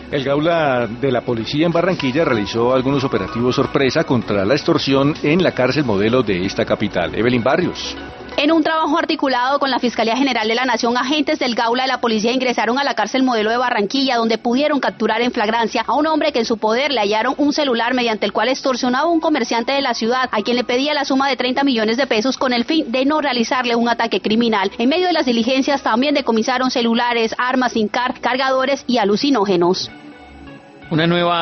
El Gaula de la policía en Barranquilla realizó algunos operativos sorpresa contra la extorsión en la cárcel modelo de esta capital. Evelyn Barrios. En un trabajo articulado con la Fiscalía General de la Nación, agentes del Gaula de la policía ingresaron a la cárcel modelo de Barranquilla, donde pudieron capturar en flagrancia a un hombre que en su poder le hallaron un celular mediante el cual extorsionaba a un comerciante de la ciudad, a quien le pedía la suma de 30 millones de pesos con el fin de no realizarle un ataque criminal. En medio de las diligencias también decomisaron celulares, armas sin cargadores y alucinógenos. Una nueva